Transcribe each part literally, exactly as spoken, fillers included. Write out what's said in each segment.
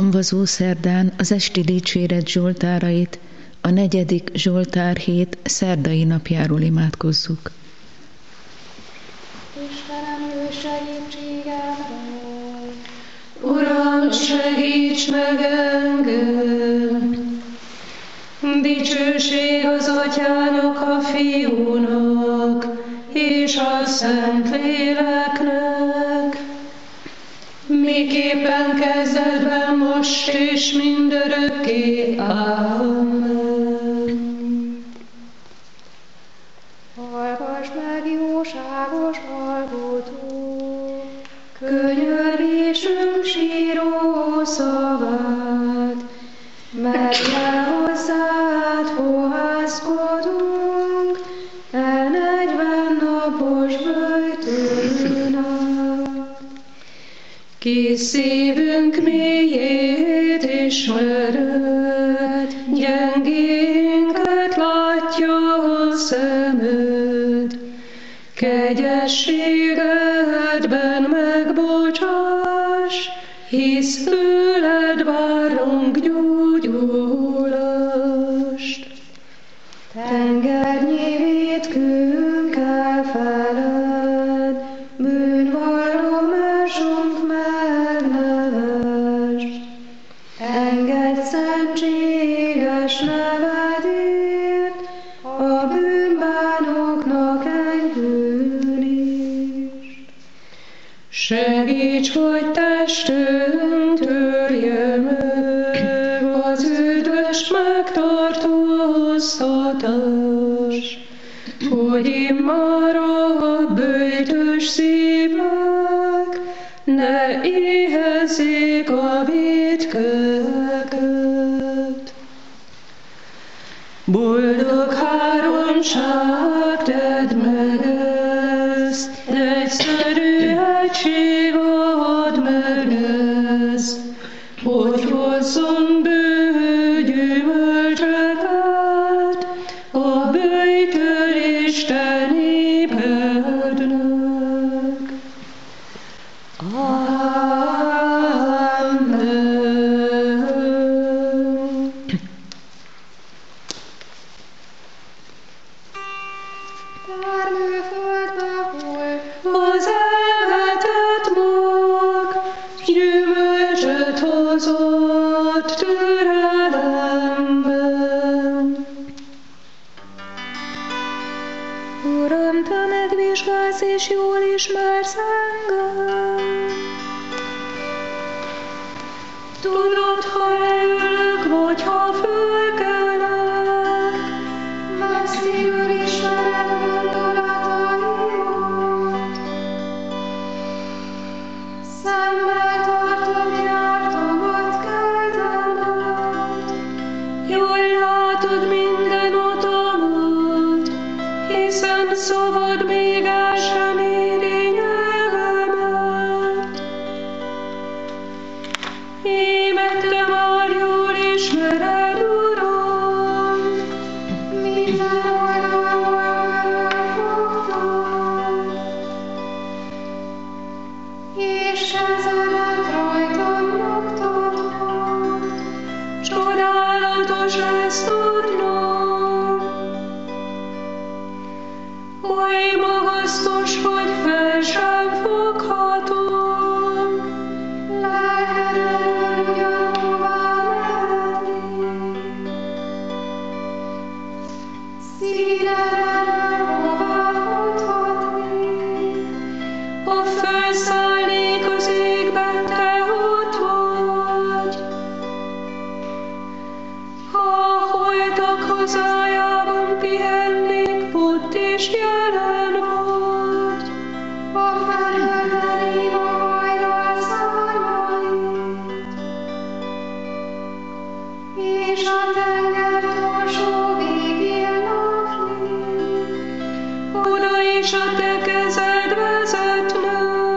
Hamvazó szerdán az esti dicséret zsoltárait, a negyedik Zsoltár hét szerdai napjáról imádkozzuk. Istenem, ő segítségemre! Uram, segíts meg engem! Dicsőség az Atyának, a Fiúnak, és a Szentléleknek, miképpen kezdetben, most és mindörökké. Amen. Hallgass meg, jóságos hallgató, Könyörgésünk síró szavát, mert jel hozzád fohászkodunk, e negyven napos böjtőn át. Kis szívünk mélyét ismered, gyengénket látja a szemed, kegyességedben megbocsáss, hisz tőled várunk gyógyulást. Tengernyi vétkünkkel feled, bűnvallomásunk megnevest. Engedj szentséges nevedért, a bűnbánoknak enyhülést. Segíts, hogy testünk törje meg az üdvöst megtartóztatás, hogy immár a böjtös szívek ne éhezzék a vétkeket. Boldog háromság, tedd meg ezt, egyszerű egység add meg ezt, hogy hozzon bő gyümölcsöket a böjtől Isten népednek. Amen. termőföldbe hull, Az elvetett mag gyümölcsöt hozott türelemben. Uram, te megvizsgálsz és jól ismersz engem. Tudod, ha leülök, vagy ha fölkelek, Megszívül ismered gondolataimat. Szemmel tartom jártomat keltemet. jól látod minden utamat, hiszen szabad még el sem éri nyelvemet. Íme te már jól ismered, Uram, Minden oldalból megfogtam, és kezemet rajtam nyugtatod. csodálatos ezt tudnom. Oly magasztos, hogy fel sem foghatom. Lelkedben ugyanhová mehetnék, szívedben hová futhatnék. Ha felszállnék az égben, te ott vagy. Ha a holtak hazájában pihennék, ott is jelen vagy. Ha felhővelém a hajnal szárnyait, és a tenger túlsó végén laknék, Oda is a te kezed vezetne,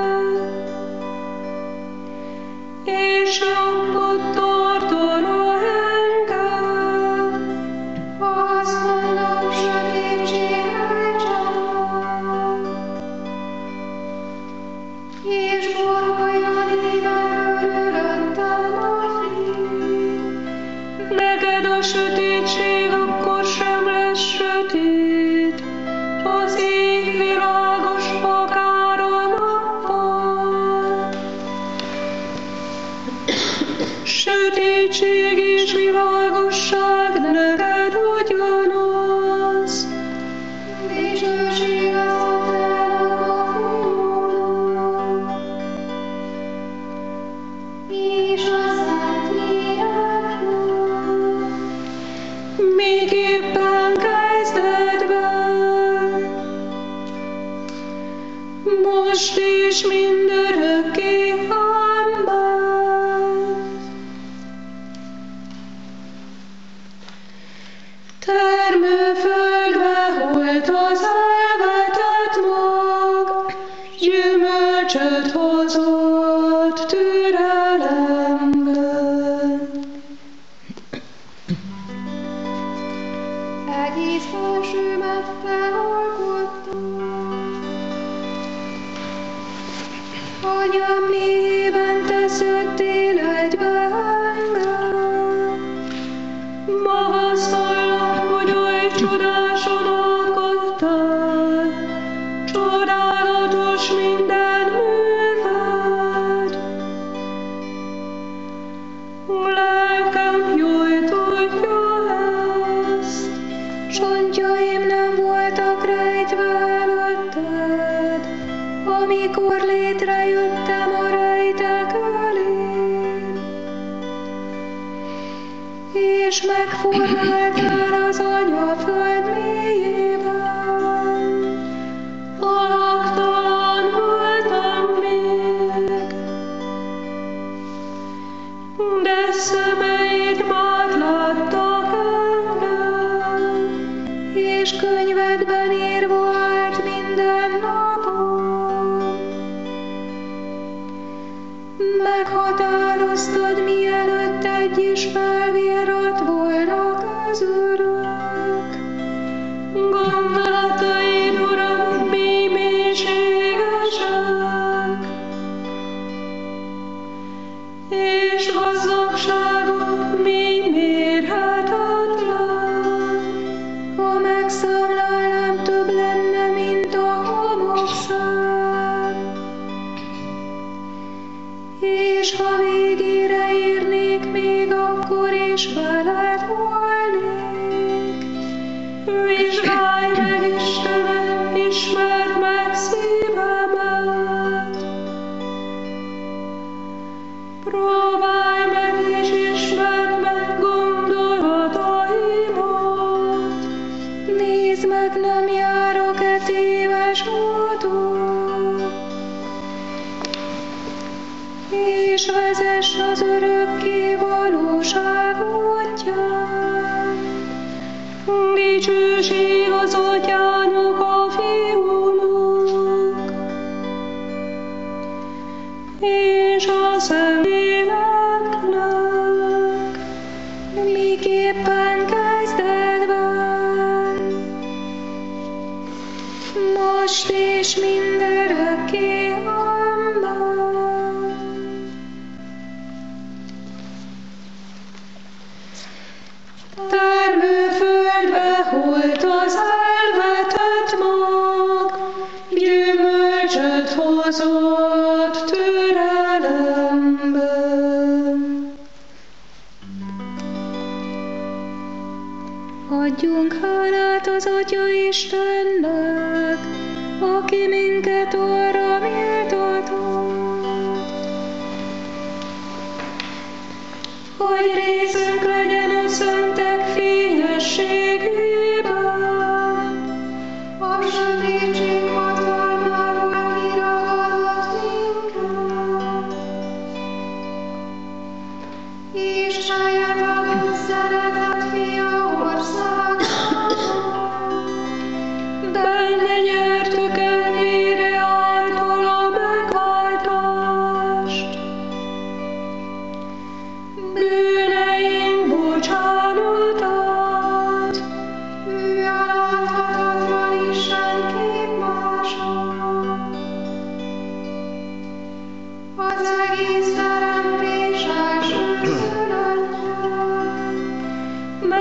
és ott tartana engem. azt mondom, sötétségre csapnak, és boruljon éven körülöttem a fény. a sötétség akkor sem lesz sötét, az ég világos akár a nappal. Sötétség és világosság neked ugyanaz. Dicsőség az Atyának, a Fiúnak, és a Szentléleknek. Miképpen kezdetben, most és mindörökké. Amen. Termőföldbe holt az elvetett mag, gyümölcsöt hozott türelemben. Egész felsőmet te alkottad, Anyám mélyében te szöktél egybe engem. Magasztalak, hogy oly csodáson alkottál, csodálatos minden műved. Lelkem jól tudja ezt, csontjaim nem voltak rejtve előtted, amikor létrejöttem a rejtek elé, és megformáltál az anyaföld mélyében. Alaktalan voltam még, de szemeid már láttak engem, és könyvedben írva állt minden napom. Meghatároztad, mielőtt egy is felvírat volna közülünk. Gondolataid, Uram, mi mélységesek, és gazdagságod mi mérhetetlen. Ha megszámlálnám, több lenne, mint a homokszám. És ha végére érnék, még akkor is veled volnék. Vizsgálj meg, Istenem, ismerd meg szívemet. Próbálj meg és ismerd meg gondolataimat. Nézd meg, nem járok-e téves úton, és vezess az örökké valóság útján. Dicsőség az Atyának, a Fiúnak, és a Szentléleknek, miképpen kezdetben, most és mindörökké. Amen. Termőföldbe holt az elvetett mag, gyümölcsöt hozott türelemben. Adjunk hálát az Atya Istennek, aki minket arra méltatott, hogy részünk legyen a szentek fényességében. a sötétség hatalmából kiragadott minket, és saját adott szeretett Fia országában. Benne nyertük el vére által a megváltást, bűneink bocsánatát. Ő a láthatatlan Isten képmása, az egész teremtés első szülöttje.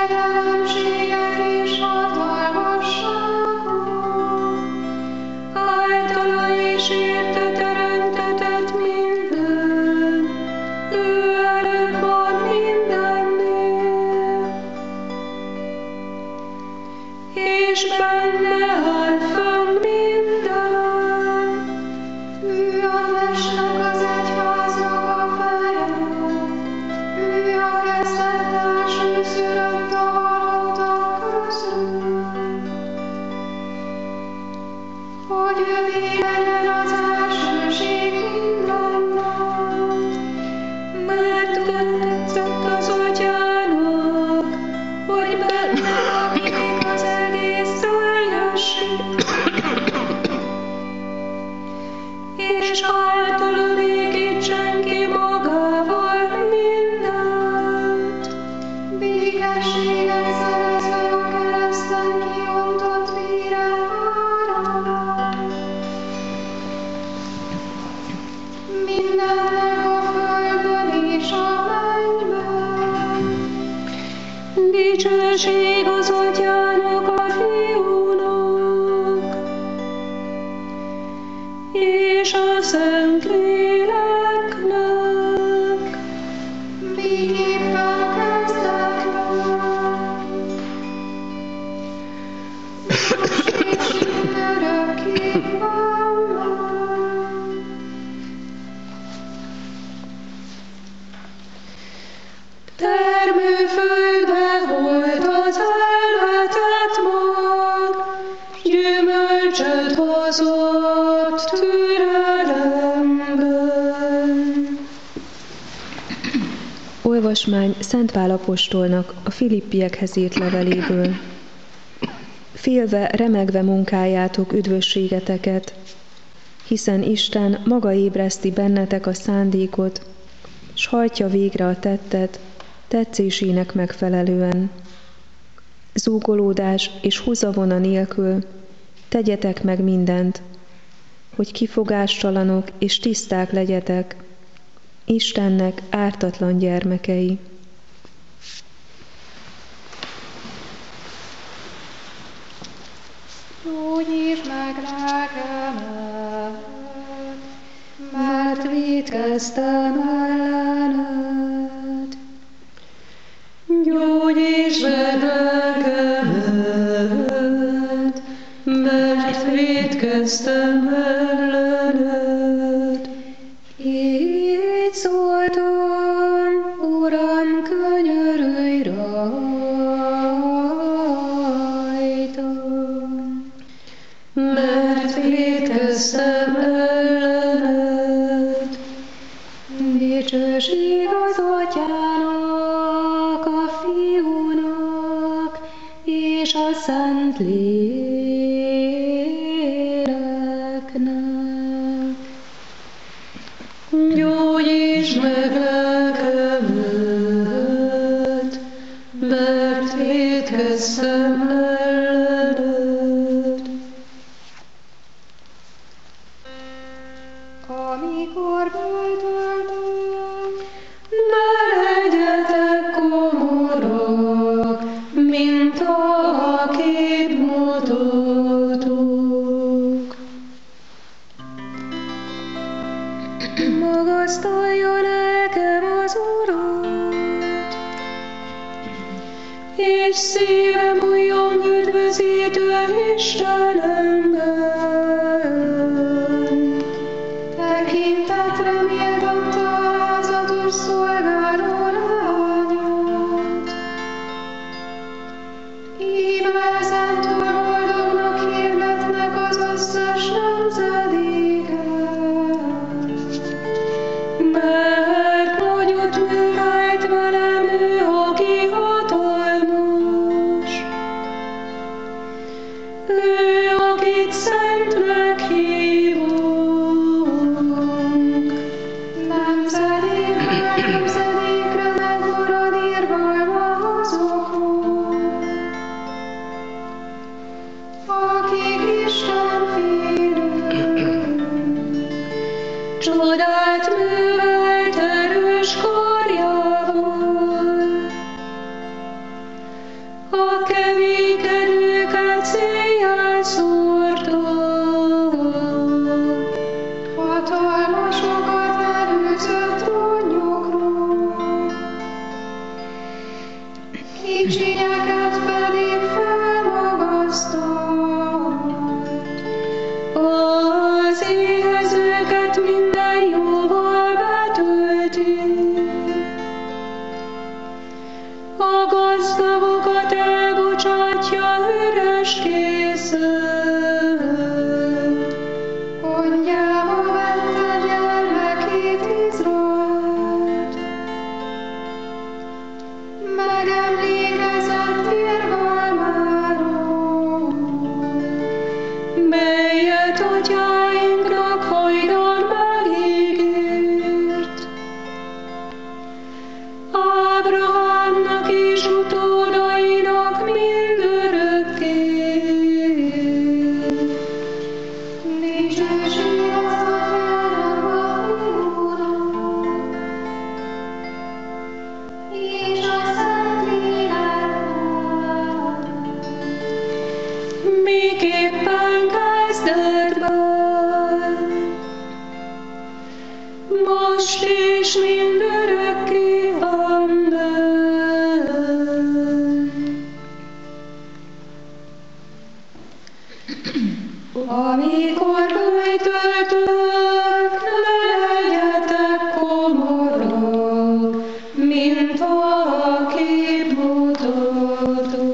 fejedelemségek és hatalmasságok, általa is érte teremtetett minden, ő előbb van mindennél, és benne áll fönn minden. ő a testnek az egyháznak a feje, ő a kezdetes, ő szülött a halottak közül, hogy övé legyen az elsőség mindennek. Mert úgy tetszett az atyának, hogy benne lakik az egész teljesség, és általa végítsen ki magával mindent. Békességet szerezve a kereszten kiontott vére árán. Mindennek a földön és a mennyben. Dicsőség az atyának, a fiúnak, és a Szentléleknek. Miképpen kezdetben, most és mindörökké valóban. Termőföldbe volt az elvetett mag, gyümölcsöt hozott türelemben. Olvasmány Szent Pál apostolnak a Filippiekhez írt leveléből. Félve, remegve munkáljátok üdvösségeteket, hiszen Isten maga ébreszti bennetek a szándékot, s hajtja végre a tettet, tetszésének megfelelően. Zúgolódás és húzavona nélkül tegyetek meg mindent, hogy kifogástalanok és tiszták legyetek, Istennek ártatlan gyermekei. Gyógyítsd meg lelkemet, mert vétkeztem ellened. Gyógyítsd meg lelkemet, mert vétkeztem ellened. Így szóltam, Uram, könyörülj rajtam, Mert vétkeztem ellened. dicsőség az Atyának, a Fiúnak és a Szentléleknek. Gyógyítsd meg lelkemet, mert vétkeztem ellened. Amikor böltöltök, Ne legyetek komorok, mint a képmutatók. magasztalja lelkem az Urat, És szívem újjon üdvözítő Istenemben. tekintetre méltatta alázatos szolgáló lányát. Íme ezentúl boldognak hirdetnek az összes nemzedéken. Mert nagyot művelt velem ő, aki hatalmas. Ő, akit szentnek hívunk. Nemzedékről nemzedékre megmarad irgalma azokon, akik Isten félők. a keménykedőket széjjel szórtad. Hatalmasokat előzött ronnyokról, kicsinyeket pedig felmagasztalt. Az éhezőket minden jóval betölti, a gazdagokat elbocsátja üres kézzel. Gondjába vette gyermekét Izraelt, megemlékezett irgalmáról, melyet atyáinknak hajdan megígért. Ábrahámnak és utódainak mindörökké. dicsőség az Atyának, a Fiúnak, és a Szentléleknek, Miképpen kezdetben, most és mindörökké. Amen. Amikor bújtöltök, ne legyetek komorak, mint a képmutató.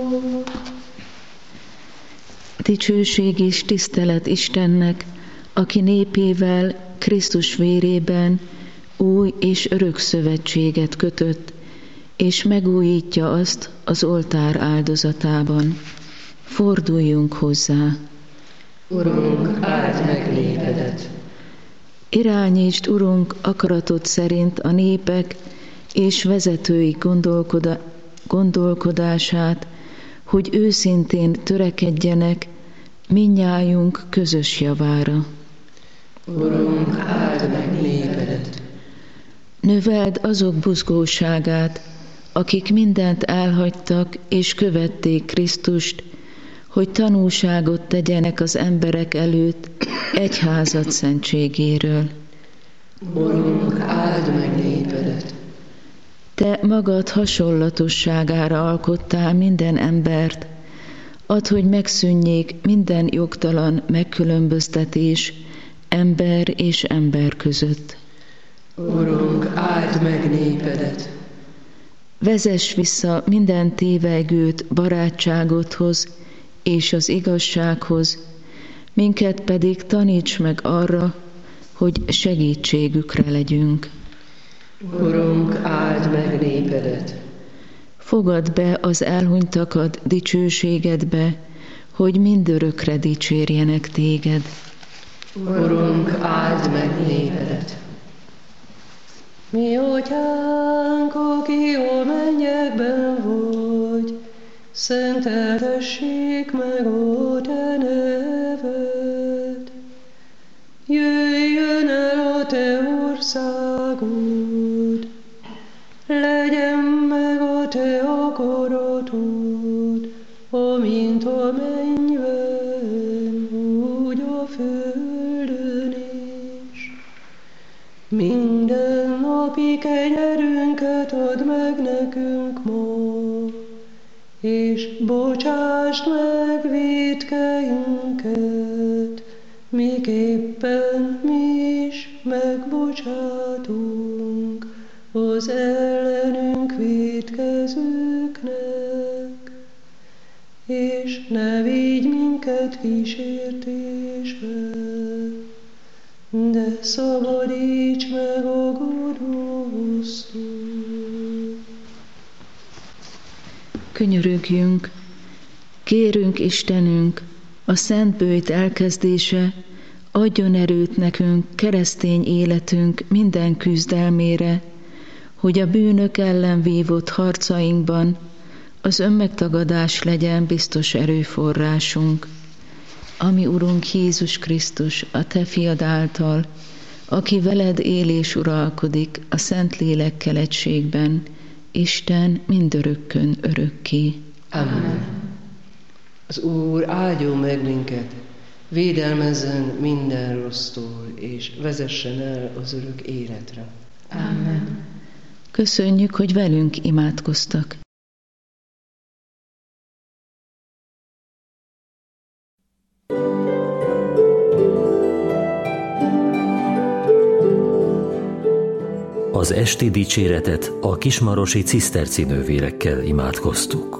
Dicsőség és tisztelet Istennek, aki népével Krisztus vérében új és örök szövetséget kötött, és megújítja azt az oltár áldozatában. Forduljunk hozzá! Urunk, áld meg népedet! Irányítsd, Urunk, akaratod szerint a népek és vezetői gondolkoda- gondolkodását, hogy őszintén törekedjenek mindnyájunk közös javára. Urunk, áld meg népedet! Növeld azok buzgóságát, akik mindent elhagytak és követték Krisztust, hogy tanúságot tegyenek az emberek előtt egyházad szentségéről. Urunk, áld meg népedet! Te magad hasonlatosságára alkottál minden embert, add, hogy megszűnjék minden jogtalan megkülönböztetés ember és ember között. Urunk, áld meg népedet! Vezess vissza minden tévegőt barátságodhoz és az igazsághoz, minket pedig taníts meg arra, hogy segítségükre legyünk. Urunk, áld meg népedet! Fogadd be az elhunytakat dicsőségedbe, hogy mindörökre dicsérjenek téged. Urunk, áld meg népedet! Mi atyánk, aki a mennyekben vagy, szenteltessék meg a te neved. Jöjjön el a te országod, legyen meg a te akaratod, amint a mennyben, úgy a földön is. Minden napi kenyerünket add meg nekünk ma, és bocsásd meg vétkeinket, miképpen mi is megbocsátunk az ellenünk vétkezőknek, és ne vigy minket kísértésbe, de szabadíts meg a gonosztól. Könyörögjünk, kérünk Istenünk, a szent bőjt elkezdése adjon erőt nekünk keresztény életünk minden küzdelmére, hogy a bűnök ellen vívott harcainkban az önmegtagadás legyen biztos erőforrásunk. Ami Urunk Jézus Krisztus, a Te fiad által, aki veled él és uralkodik a Szentlélekkel egységben, Isten mindörökkön örökké. Amen. Az Úr áldjon meg minket, védelmezzen minden rossztól, és vezessen el az örök életre. Amen. Köszönjük, hogy velünk imádkoztak. Az esti dicséretet a kismarosi ciszterci nővérekkel imádkoztuk.